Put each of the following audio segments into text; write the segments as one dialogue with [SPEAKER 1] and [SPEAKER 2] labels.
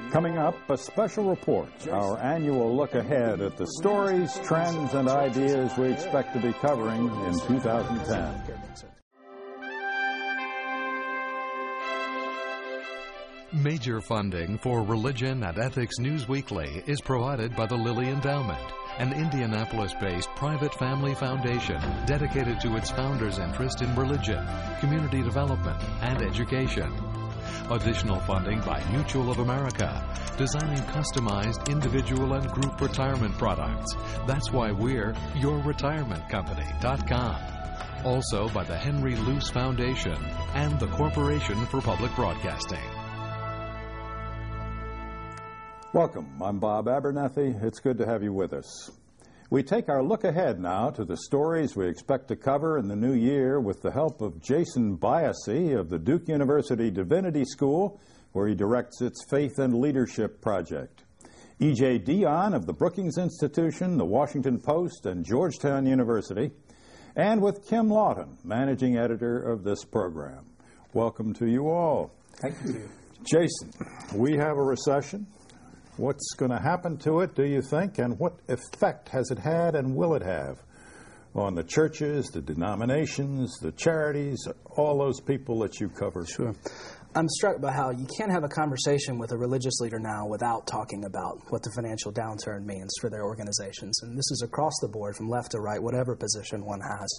[SPEAKER 1] Coming up, a special report, our annual look ahead at the stories, trends, and ideas we expect to be covering in 2010.
[SPEAKER 2] Major funding for Religion and Ethics News Weekly is provided by the Lilly Endowment, an Indianapolis-based private family foundation dedicated to its founders' interest in religion, community development, and education. Additional funding by Mutual of America, designing customized individual and group retirement products. That's why we're yourretirementcompany.com. Also by the Henry Luce Foundation and the Corporation for Public Broadcasting.
[SPEAKER 1] Welcome. I'm Bob Abernethy. It's good to have you with us. We take our look ahead now to the stories we expect to cover in the new year with the help of Jason Biasi of the Duke University Divinity School, where he directs its Faith and Leadership Project. E.J. Dion of the Brookings Institution, the Washington Post, and Georgetown University, and with Kim Lawton, managing editor of this program. Welcome to you all.
[SPEAKER 3] Thank you.
[SPEAKER 1] Jason, we have a recession. What's going to happen to it, do you think, and what effect has it had and will it have on the churches, the denominations, the charities, all those people that you cover?
[SPEAKER 3] Sure. I'm struck by how you can't have a conversation with a religious leader now without talking about what the financial downturn means for their organizations. And this is across the board, from left to right, whatever position one has.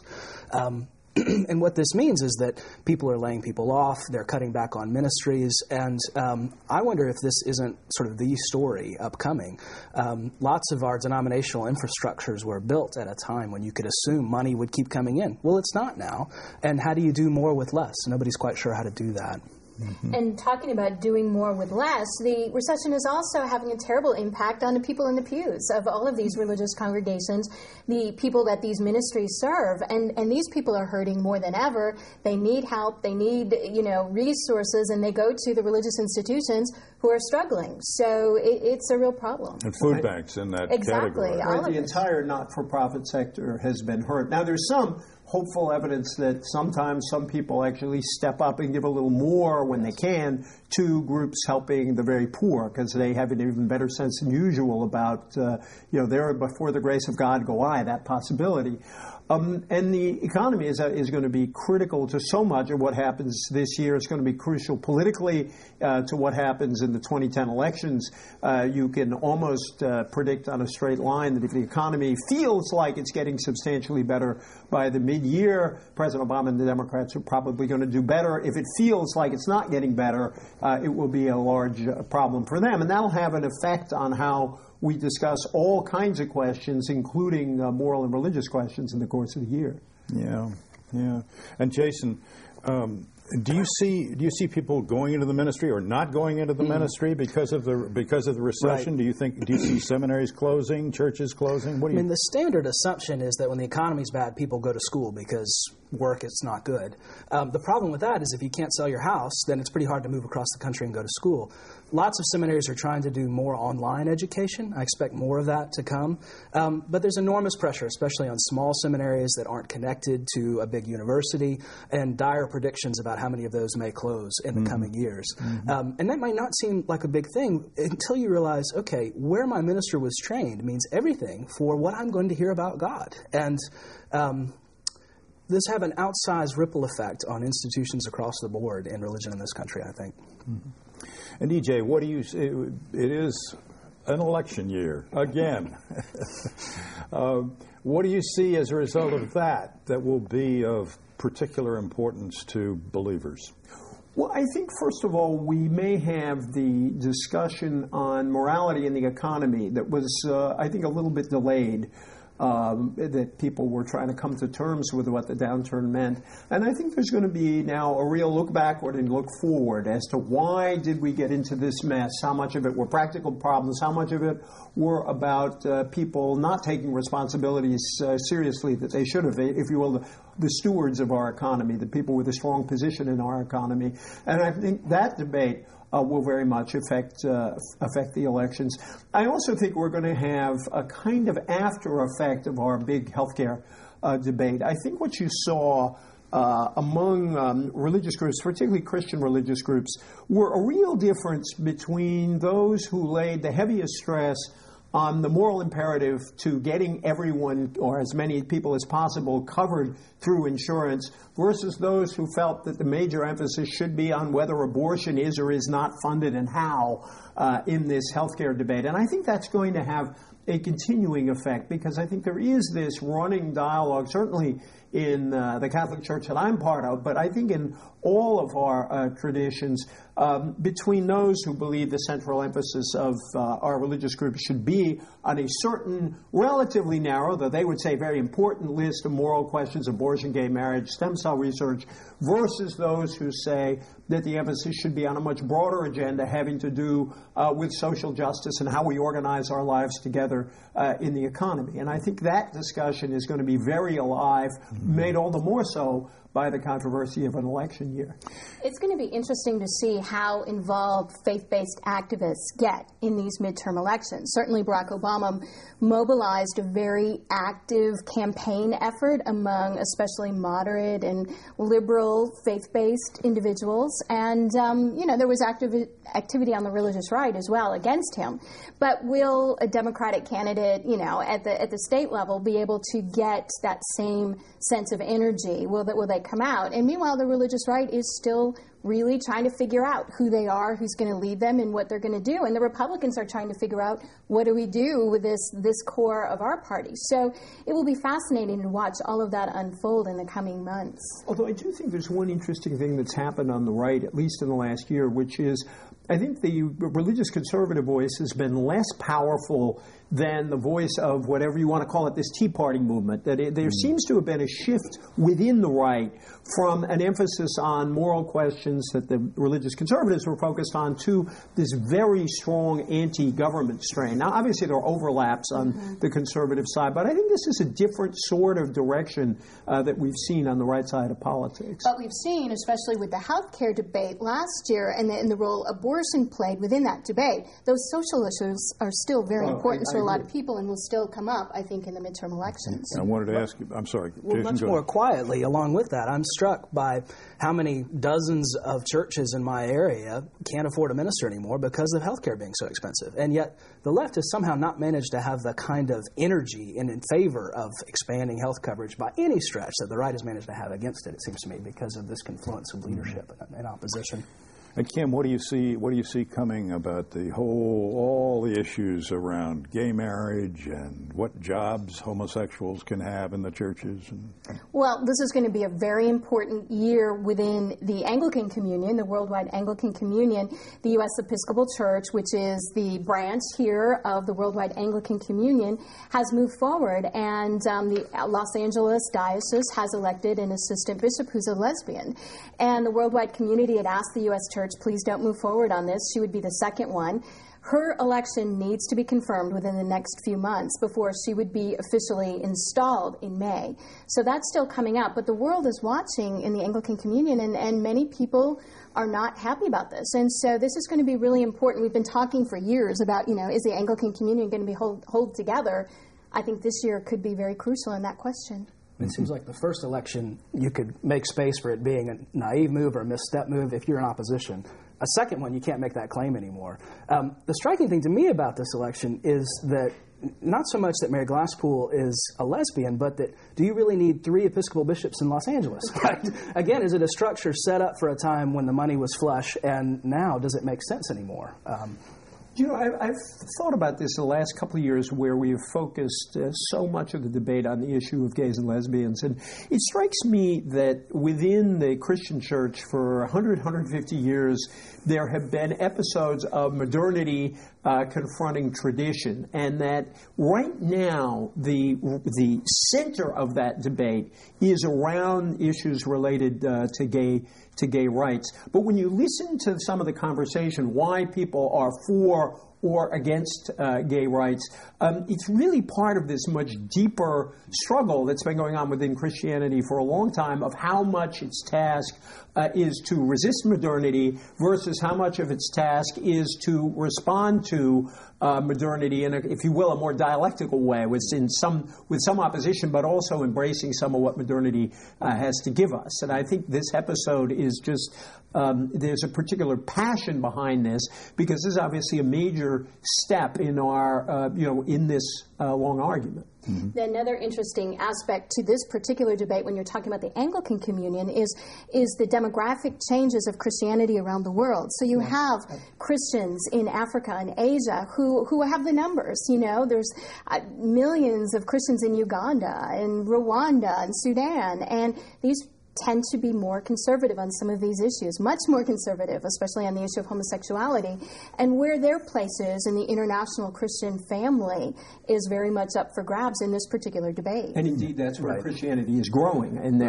[SPEAKER 3] And what this means is that people are laying people off, they're cutting back on ministries, and I wonder if this isn't sort of the story upcoming. Lots of our denominational infrastructures were built at a time when you could assume money would keep coming in. Well, it's not now. And how do you do more with less? Nobody's quite sure how to do that.
[SPEAKER 4] Mm-hmm. And talking about doing more with less, the recession is also having a terrible impact on the people in the pews of all of these religious congregations, the people that these ministries serve. And these people are hurting more than ever. They need help. They need, resources, and they go to the religious institutions who are struggling. So it's a real problem.
[SPEAKER 1] And food banks in that category.
[SPEAKER 5] Right, the entire not-for-profit sector has been hurt. Now, there's some hopeful evidence that sometimes some people actually step up and give a little more when they can to groups helping the very poor, because they have an even better sense than usual about, there before the grace of God go I, that possibility. And the economy is going to be critical to so much of what happens this year. It's going to be crucial politically to what happens in the 2010 elections. You can almost predict on a straight line that if the economy feels like it's getting substantially better by the mid-year, President Obama and the Democrats are probably going to do better. If it feels like it's not getting better, it will be a large problem for them. And that'll have an effect on how we discuss all kinds of questions, including moral and religious questions, in the course of the year.
[SPEAKER 1] Yeah. And Jason, do you see people going into the ministry or not going into the ministry because of the recession?
[SPEAKER 3] Right.
[SPEAKER 1] Do you see seminaries closing, churches closing? What do you?
[SPEAKER 3] The standard assumption is that when the economy's bad, people go to school because work is not good. The problem with that is if you can't sell your house, then it's pretty hard to move across the country and go to school. Lots of seminaries are trying to do more online education. I expect more of that to come. But there's enormous pressure, especially on small seminaries that aren't connected to a big university, and dire predictions about how many of those may close in the coming years. And that might not seem like a big thing until you realize, okay, where my minister was trained means everything for what I'm going to hear about God. And this have an outsized ripple effect on institutions across the board in religion in this country, I think.
[SPEAKER 1] Mm-hmm. And EJ, what do you say? It is an election year again. What do you see as a result of that will be of particular importance to believers?
[SPEAKER 5] Well, I think, first of all, we may have the discussion on morality in the economy that was, I think, a little bit delayed. That people were trying to come to terms with what the downturn meant. And I think there's going to be now a real look backward and look forward as to why did we get into this mess, how much of it were practical problems, how much of it were about people not taking responsibilities seriously that they should have, if you will, the stewards of our economy, the people with a strong position in our economy. And I think that debate will very much affect the elections. I also think we're going to have a kind of after effect of our big healthcare debate. I think what you saw among religious groups, particularly Christian religious groups, were a real difference between those who laid the heaviest stress on the moral imperative to getting everyone, or as many people as possible, covered through insurance, versus those who felt that the major emphasis should be on whether abortion is or is not funded and how in this healthcare debate. And I think that's going to have a continuing effect, because I think there is this running dialogue, certainly in the Catholic Church that I'm part of, but I think in all of our traditions, between those who believe the central emphasis of our religious groups should be on a certain relatively narrow, though they would say very important list of moral questions, abortion, gay marriage, stem cell research, versus those who say that the emphasis should be on a much broader agenda having to do with social justice and how we organize our lives together in the economy. And I think that discussion is going to be very alive, made all the more so by the controversy of an election year.
[SPEAKER 4] It's going to be interesting to see how involved faith-based activists get in these midterm elections. Certainly Barack Obama mobilized a very active campaign effort among especially moderate and liberal faith-based individuals. And, there was activity on the religious right as well against him. But will a Democratic candidate, at the state level be able to get that same sense of energy? Will they come out? And meanwhile, the religious right is still really trying to figure out who they are, who's going to lead them, and what they're going to do. And the Republicans are trying to figure out, what do we do with this core of our party? So it will be fascinating to watch all of that unfold in the coming months.
[SPEAKER 5] Although I do think there's one interesting thing that's happened on the right, at least in the last year, which is I think the religious conservative voice has been less powerful than the voice of whatever you want to call it, this Tea Party movement. That there seems to have been a shift within the right from an emphasis on moral questions that the religious conservatives were focused on to this very strong anti-government strain. Now, obviously, there are overlaps on the conservative side, but I think this is a different sort of direction that we've seen on the right side of politics.
[SPEAKER 4] But we've seen, especially with the health care debate last year and the role abortion played within that debate, those social issues are still very important to a lot of people and will still come up, I think, in the midterm elections.
[SPEAKER 1] I wanted to ask you, I'm sorry,
[SPEAKER 3] well,
[SPEAKER 1] Jason,
[SPEAKER 3] much more quietly, along with that, I'm struck by how many dozens of churches in my area can't afford a minister anymore because of health care being so expensive. And yet the left has somehow not managed to have the kind of energy and in favor of expanding health coverage by any stretch that the right has managed to have against it, it seems to me, because of this confluence of leadership and opposition.
[SPEAKER 1] And Kim, what do you see coming about all the issues around gay marriage and what jobs homosexuals can have in the churches?
[SPEAKER 4] Well, this is going to be a very important year within the Anglican Communion, the Worldwide Anglican Communion. The U.S. Episcopal Church, which is the branch here of the Worldwide Anglican Communion, has moved forward, and the Los Angeles Diocese has elected an assistant bishop who's a lesbian. And the Worldwide Community had asked the U.S. Church, please don't move forward on this. She would be the second one. Her election needs to be confirmed within the next few months before she would be officially installed in May. So that's still coming up. But the world is watching in the Anglican Communion, and many people are not happy about this. And so this is going to be really important. We've been talking for years about, is the Anglican Communion going to be hold together? I think this year could be very crucial in that question.
[SPEAKER 3] It seems like the first election, you could make space for it being a naive move or a misstep move if you're in opposition. A second one, you can't make that claim anymore. The striking thing to me about this election is that not so much that Mary Glasspool is a lesbian, but that do you really need 3 Episcopal bishops in Los Angeles? Right? Again, is it a structure set up for a time when the money was flush, and now does it make sense anymore?
[SPEAKER 5] I've thought about this the last couple of years where we have focused so much of the debate on the issue of gays and lesbians. And it strikes me that within the Christian church for 100, 150 years, there have been episodes of modernity confronting tradition. And that right now, the center of that debate is around issues related to gay rights. But when you listen to some of the conversation, why people are for or against gay rights, it's really part of this much deeper struggle that's been going on within Christianity for a long time of how much its task is to resist modernity versus how much of its task is to respond to modernity in, if you will, a more dialectical way, with some opposition, but also embracing some of what modernity has to give us. And I think this episode is just there's a particular passion behind this, because this is obviously a major step in our in this long argument.
[SPEAKER 4] Mm-hmm. Another interesting aspect to this particular debate, when you're talking about the Anglican Communion, is the demographic changes of Christianity around the world. So you have Christians in Africa and Asia who have the numbers. You know, there's millions of Christians in Uganda and Rwanda and Sudan, and these tend to be more conservative on some of these issues, much more conservative, especially on the issue of homosexuality, and where their places in the international Christian family is very much up for grabs in this particular debate.
[SPEAKER 5] And indeed, that's where Christianity is growing. And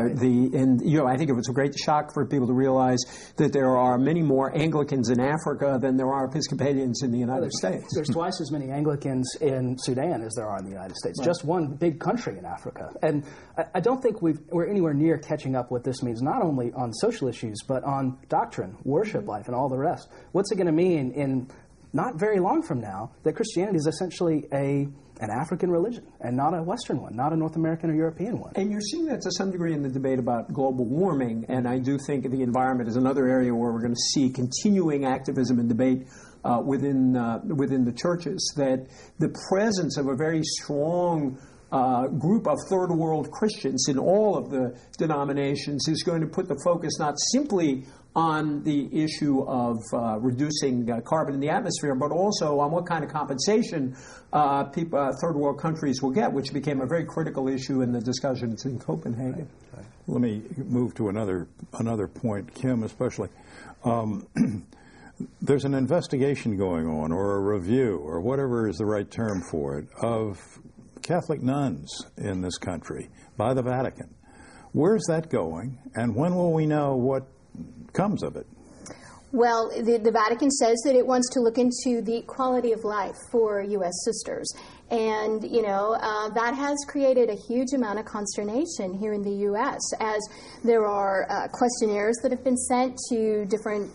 [SPEAKER 5] I think it was a great shock for people to realize that there are many more Anglicans in Africa than there are Episcopalians in the United States.
[SPEAKER 3] There's twice as many Anglicans in Sudan as there are in the United States. Right. Just one big country in Africa. And I don't think we're anywhere near catching up with this means, not only on social issues, but on doctrine, worship life, and all the rest. What's it going to mean in not very long from now that Christianity is essentially an African religion and not a Western one, not a North American or European one?
[SPEAKER 5] And you're seeing that to some degree in the debate about global warming, and I do think the environment is another area where we're going to see continuing activism and debate within the churches, that the presence of a very strong group of third world Christians in all of the denominations is going to put the focus not simply on the issue of reducing carbon in the atmosphere, but also on what kind of compensation third world countries will get, which became a very critical issue in the discussions in Copenhagen.
[SPEAKER 1] Right. Let me move to another point, Kim especially. There's an investigation going on, or a review, or whatever is the right term for it, of Catholic nuns in this country by the Vatican. Where's that going, and when will we know what comes of it?
[SPEAKER 4] Well, the Vatican says that it wants to look into the quality of life for U.S. sisters. And, that has created a huge amount of consternation here in the U.S., as there are questionnaires that have been sent to different,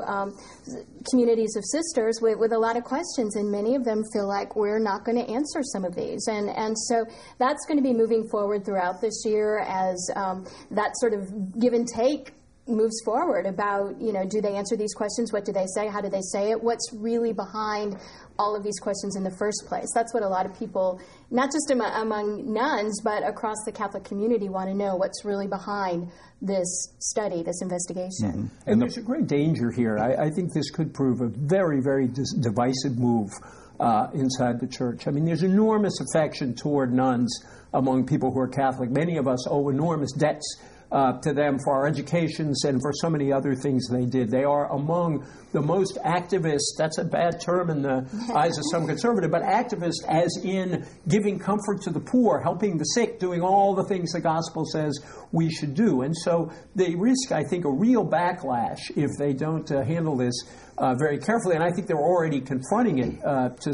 [SPEAKER 4] communities of sisters with a lot of questions, and many of them feel like we're not going to answer some of these. And so that's going to be moving forward throughout this year as that sort of give and take moves forward about, do they answer these questions? What do they say? How do they say it? What's really behind all of these questions in the first place? That's what a lot of people, not just among nuns, but across the Catholic community, want to know, what's really behind this study, this investigation.
[SPEAKER 5] Mm-hmm. And there's a great danger here. I think this could prove a very, very divisive move inside the church. I mean, there's enormous affection toward nuns among people who are Catholic. Many of us owe enormous debts to them for our educations and for so many other things they did. They are among the most activist, that's a bad term in the eyes of some conservative, but activist as in giving comfort to the poor, helping the sick, doing all the things the gospel says we should do. And so they risk, I think, a real backlash if they don't handle this very carefully. And I think they're already confronting it to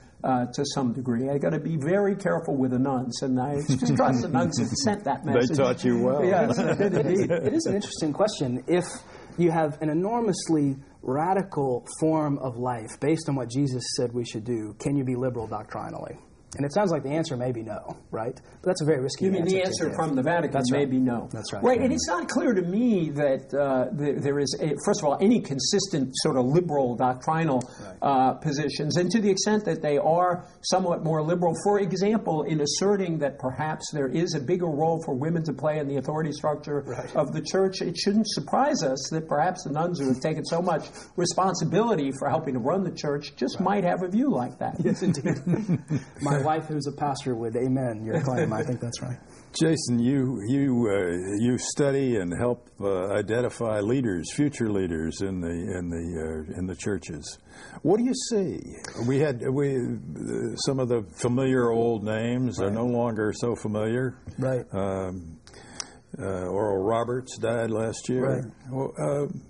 [SPEAKER 5] some degree. I got to be very careful with the nuns, and I just trust the nuns have sent that message.
[SPEAKER 1] They taught you well.
[SPEAKER 5] Yes, indeed.
[SPEAKER 3] It is an interesting question. If you have an enormously radical form of life based on what Jesus said we should do, can you be liberal doctrinally? And it sounds like the answer may be no, right? But that's a very risky answer.
[SPEAKER 5] You mean the answer from the Vatican may be no.
[SPEAKER 3] That's right.
[SPEAKER 5] Right, and it's not clear to me that there is, first of all, any consistent sort of liberal doctrinal positions. And to the extent that they are somewhat more liberal, for example, in asserting that perhaps there is a bigger role for women to play in the authority structure of the church, it shouldn't surprise us that perhaps the nuns who have taken so much responsibility for helping to run the church just might have a view like that.
[SPEAKER 3] Yes, indeed. My wife, who's a pastor, would amen your claim. I think that's right.
[SPEAKER 1] Jason, you study and help identify leaders, future leaders in the churches. What do you see? We some of the familiar old names are no longer so familiar.
[SPEAKER 3] Right.
[SPEAKER 1] Oral Roberts died last year.
[SPEAKER 3] Right.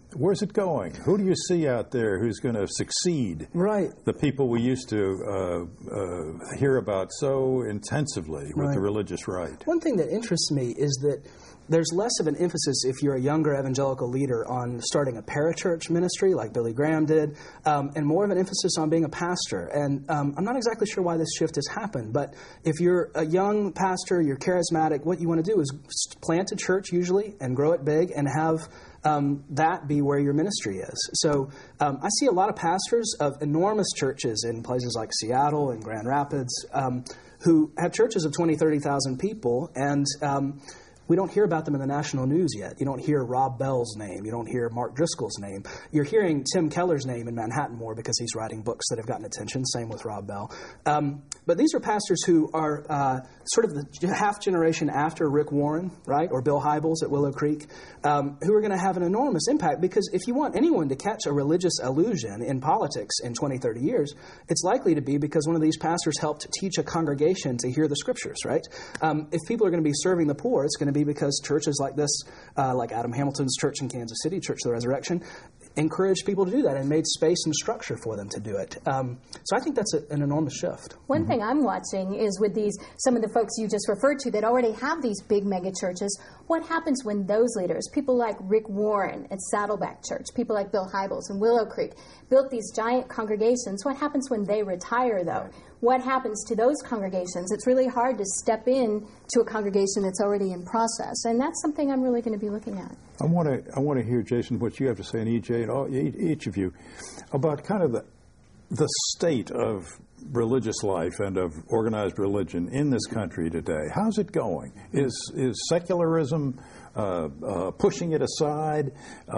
[SPEAKER 1] Where's it going? Who do you see out there who's going to succeed?
[SPEAKER 3] Right.
[SPEAKER 1] The people we used to hear about so intensively with the religious right.
[SPEAKER 3] One thing that interests me is that there's less of an emphasis, if you're a younger evangelical leader, on starting a parachurch ministry like Billy Graham did, and more of an emphasis on being a pastor. And I'm not exactly sure why this shift has happened, but if you're a young pastor, you're charismatic, what you want to do is plant a church usually and grow it big and have that be where your ministry is. So I see a lot of pastors of enormous churches in places like Seattle and Grand Rapids who have churches of 20, 30,000 people, and we don't hear about them in the national news yet. You don't hear Rob Bell's name. You don't hear Mark Driscoll's name. You're hearing Tim Keller's name in Manhattan more because he's writing books that have gotten attention. Same with Rob Bell. But these are pastors who are sort of the half generation after Rick Warren, right, or Bill Hybels at Willow Creek, who are going to have an enormous impact, because if you want anyone to catch a religious illusion in politics in 20, 30 years, it's likely to be because one of these pastors helped teach a congregation to hear the scriptures, right? If people are going to be serving the poor, it's going to be because churches like this, like Adam Hamilton's church in Kansas City, Church of the Resurrection, encouraged people to do that and made space and structure for them to do it. So I think that's an enormous shift.
[SPEAKER 4] One thing I'm watching is with some of the folks you just referred to that already have these big mega churches, what happens when those leaders, people like Rick Warren at Saddleback Church, people like Bill Hybels in Willow Creek, built these giant congregations? What happens when they retire, though? What happens to those congregations? It's really hard to step in to a congregation that's already in process, and that's something I'm really going to be looking at.
[SPEAKER 1] I want to hear, Jason, what you have to say, and EJ, and each of you, about kind of the state of religious life and of organized religion in this country today. How's it going? Is secularism pushing it aside?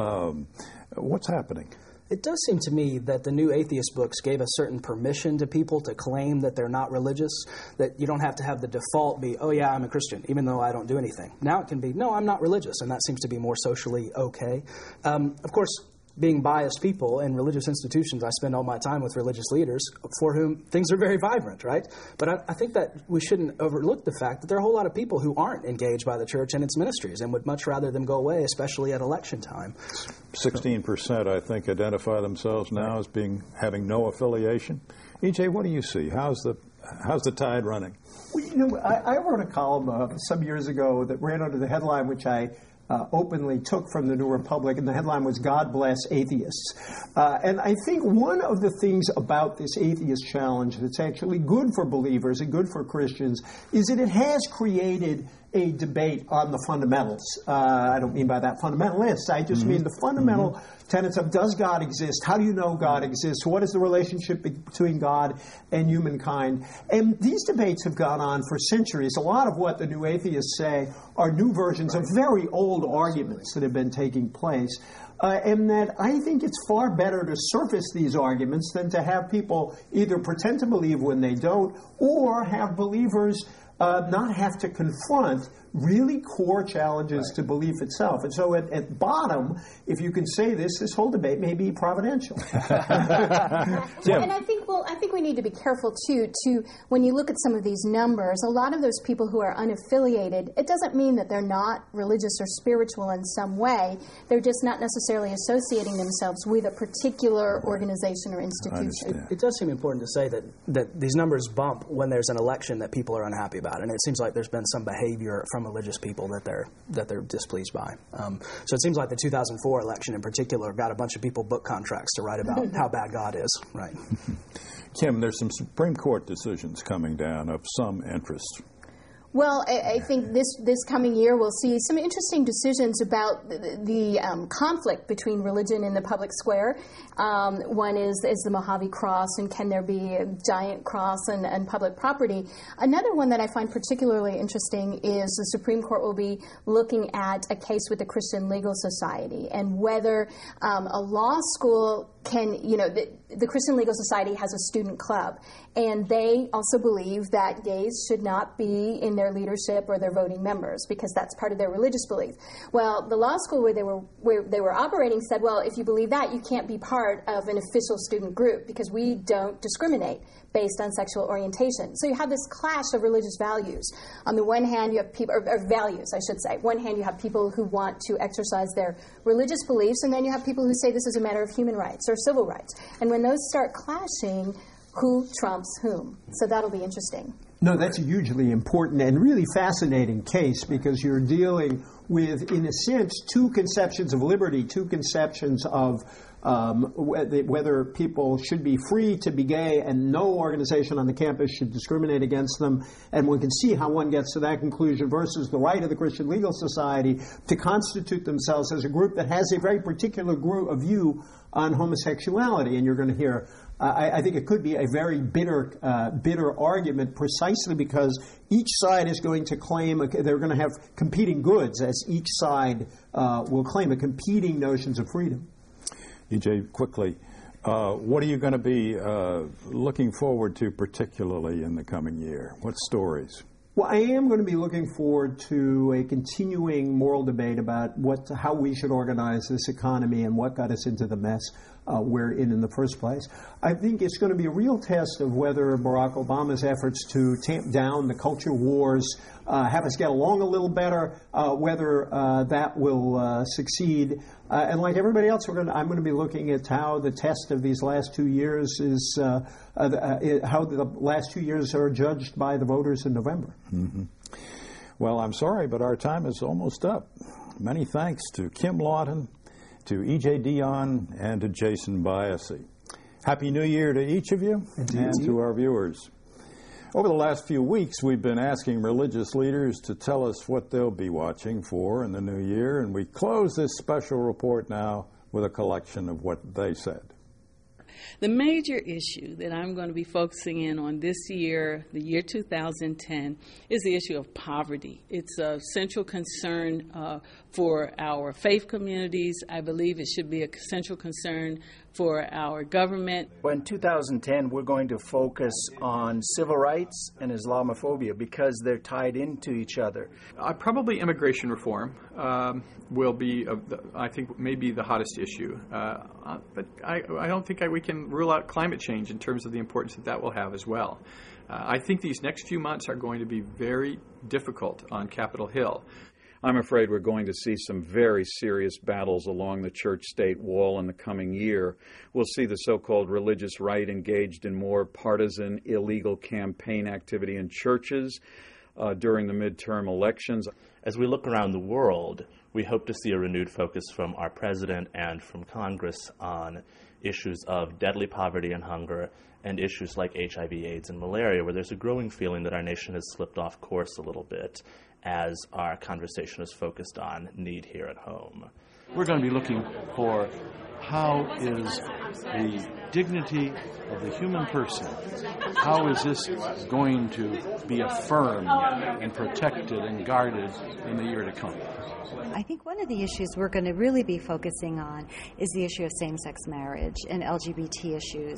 [SPEAKER 1] What's happening?
[SPEAKER 3] It does seem to me that the new atheist books gave a certain permission to people to claim that they're not religious, that you don't have to have the default be, oh yeah, I'm a Christian, even though I don't do anything. Now it can be, no, I'm not religious, and that seems to be more socially okay. Of course, being biased people in religious institutions, I spend all my time with religious leaders for whom things are very vibrant, right? But I think that we shouldn't overlook the fact that there are a whole lot of people who aren't engaged by the church and its ministries and would much rather them go away, especially at election time.
[SPEAKER 1] 16%, I think, identify themselves now as having no affiliation. EJ, what do you see? How's the tide running?
[SPEAKER 5] Well, I wrote a column some years ago that ran under the headline, which I openly took from the New Republic, and the headline was "God Bless Atheists." And I think one of the things about this atheist challenge that's actually good for believers and good for Christians is that it has created a debate on the fundamentals. I don't mean by that fundamentalists. I just mean the fundamental tenets of, does God exist? How do you know God exists? What is the relationship between God and humankind? And these debates have gone on for centuries. A lot of what the new atheists say are new versions of very old arguments that have been taking place. And that I think it's far better to surface these arguments than to have people either pretend to believe when they don't, or have believers not have to confront really core challenges to belief itself. And so at bottom, if you can say this whole debate may be providential.
[SPEAKER 4] And I think we need to be careful, too, when you look at some of these numbers, a lot of those people who are unaffiliated, it doesn't mean that they're not religious or spiritual in some way. They're just not necessarily associating themselves with a particular organization or institution.
[SPEAKER 3] It does seem important to say that these numbers bump when there's an election that people are unhappy about, and it seems like there's been some behavior from religious people that they're displeased by. So it seems like the 2004 election in particular got a bunch of people book contracts to write about how bad God is. Right.
[SPEAKER 1] Kim, there's some Supreme Court decisions coming down of some interest.
[SPEAKER 4] Well, I think this coming year we'll see some interesting decisions about the conflict between religion and the public square. One is the Mojave Cross, and can there be a giant cross and public property? Another one that I find particularly interesting is the Supreme Court will be looking at a case with the Christian Legal Society and whether a law school can, the Christian Legal Society has a student club, and they also believe that gays should not be in their leadership or their voting members, because that's part of their religious belief. Well, the law school where they were operating said, well, if you believe that, you can't be part of an official student group because we don't discriminate based on sexual orientation. So you have this clash of religious values. On the one hand, you have people, or values, I should say. One hand, you have people who want to exercise their religious beliefs, and then you have people who say this is a matter of human rights or civil rights. And when those start clashing, who trumps whom? So that'll be interesting.
[SPEAKER 5] No, that's a hugely important and really fascinating case, because you're dealing with, in a sense, two conceptions of liberty, two conceptions of whether people should be free to be gay and no organization on the campus should discriminate against them. And one can see how one gets to that conclusion versus the right of the Christian Legal Society to constitute themselves as a group that has a very particular view on homosexuality. And you're going to hear, I think it could be a very bitter argument, precisely because each side is going to claim, they're going to have competing goods, as each side will claim competing notions of freedom.
[SPEAKER 1] EJ, quickly, what are you going to be looking forward to particularly in the coming year? What stories?
[SPEAKER 5] Well, I am going to be looking forward to a continuing moral debate about how we should organize this economy and what got us into the mess we're in the first place. I think it's going to be a real test of whether Barack Obama's efforts to tamp down the culture wars, have us get along a little better, whether that will succeed. And like everybody else, I'm going to be looking at how the test of these last 2 years is, how the last 2 years are judged by the voters in November.
[SPEAKER 1] Mm-hmm. Well, I'm sorry, but our time is almost up. Many thanks to Kim Lawton, to E.J. Dionne, and to Jason Biasi. Happy New Year to each of you.
[SPEAKER 5] Indeed.
[SPEAKER 1] And to our viewers. Over the last few weeks, we've been asking religious leaders to tell us what they'll be watching for in the new year, and we close this special report now with a collection of what they said.
[SPEAKER 6] The major issue that I'm going to be focusing in on this year, the year 2010, is the issue of poverty. It's a central concern for our faith communities. I believe it should be a central concern for our government.
[SPEAKER 7] In 2010, we're going to focus on civil rights and Islamophobia because they're tied into each other.
[SPEAKER 8] Probably immigration reform will be, I think, maybe the hottest issue. But I don't think we can rule out climate change in terms of the importance that will have as well. I think these next few months are going to be very difficult on Capitol Hill.
[SPEAKER 9] I'm afraid we're going to see some very serious battles along the church-state wall in the coming year. We'll see the so-called religious right engaged in more partisan, illegal campaign activity in churches during the midterm elections.
[SPEAKER 10] As we look around the world, we hope to see a renewed focus from our president and from Congress on issues of deadly poverty and hunger and issues like HIV, AIDS, and malaria, where there's a growing feeling that our nation has slipped off course a little bit as our conversation is focused on need here at home.
[SPEAKER 11] We're going to be looking for how is the dignity of the human person, how is this going to be affirmed and protected and guarded in the year to come?
[SPEAKER 12] I think one of the issues we're going to really be focusing on is the issue of same-sex marriage and LGBT issues.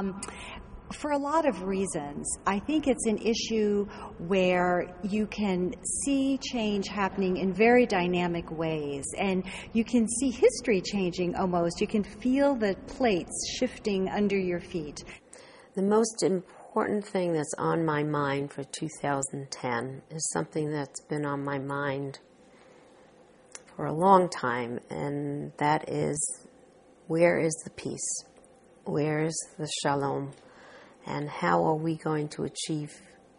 [SPEAKER 12] For a lot of reasons. I think it's an issue where you can see change happening in very dynamic ways, and you can see history changing almost. You can feel the plates shifting under your feet.
[SPEAKER 13] The most important thing that's on my mind for 2010 is something that's been on my mind for a long time, and that is, where is the peace? Where is the shalom? And how are we going to achieve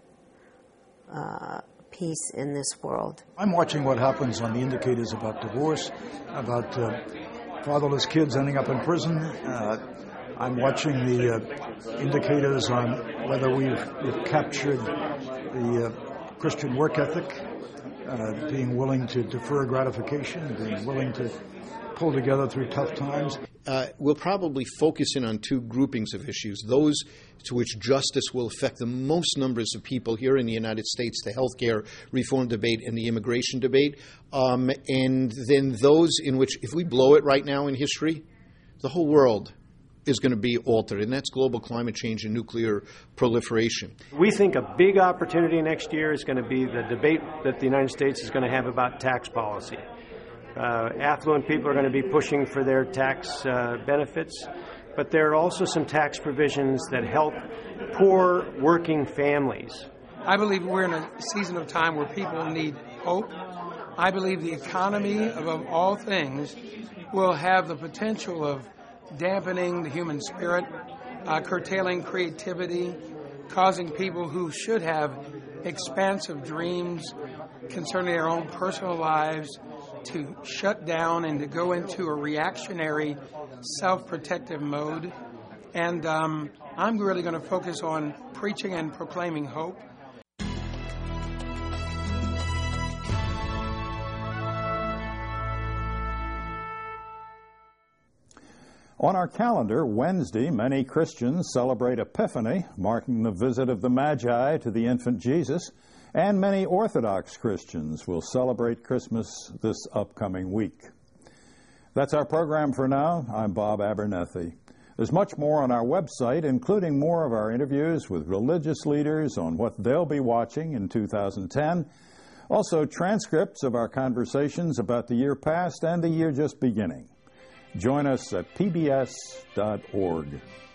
[SPEAKER 13] peace in this world?
[SPEAKER 14] I'm watching what happens on the indicators about divorce, about fatherless kids ending up in prison. I'm watching the indicators on whether we've captured the Christian work ethic, being willing to defer gratification, being willing to pull together through tough times.
[SPEAKER 15] We'll probably focus in on two groupings of issues, those to which justice will affect the most numbers of people here in the United States, the healthcare reform debate and the immigration debate, and then those in which, if we blow it right now in history, the whole world is going to be altered, and that's global climate change and nuclear proliferation.
[SPEAKER 5] We think a big opportunity next year is going to be the debate that the United States is going to have about tax policy. Affluent people are going to be pushing for their tax benefits, but there are also some tax provisions that help poor working families.
[SPEAKER 16] I believe we're in a season of time where people need hope. I believe the economy, above all things, will have the potential of dampening the human spirit, curtailing creativity, causing people who should have expansive dreams concerning their own personal lives to shut down and to go into a reactionary, self-protective mode. And I'm really going to focus on preaching and proclaiming hope.
[SPEAKER 1] On our calendar, Wednesday, many Christians celebrate Epiphany, marking the visit of the Magi to the infant Jesus, and many Orthodox Christians will celebrate Christmas this upcoming week. That's our program for now. I'm Bob Abernethy. There's much more on our website, including more of our interviews with religious leaders on what they'll be watching in 2010, also transcripts of our conversations about the year past and the year just beginning. Join us at pbs.org.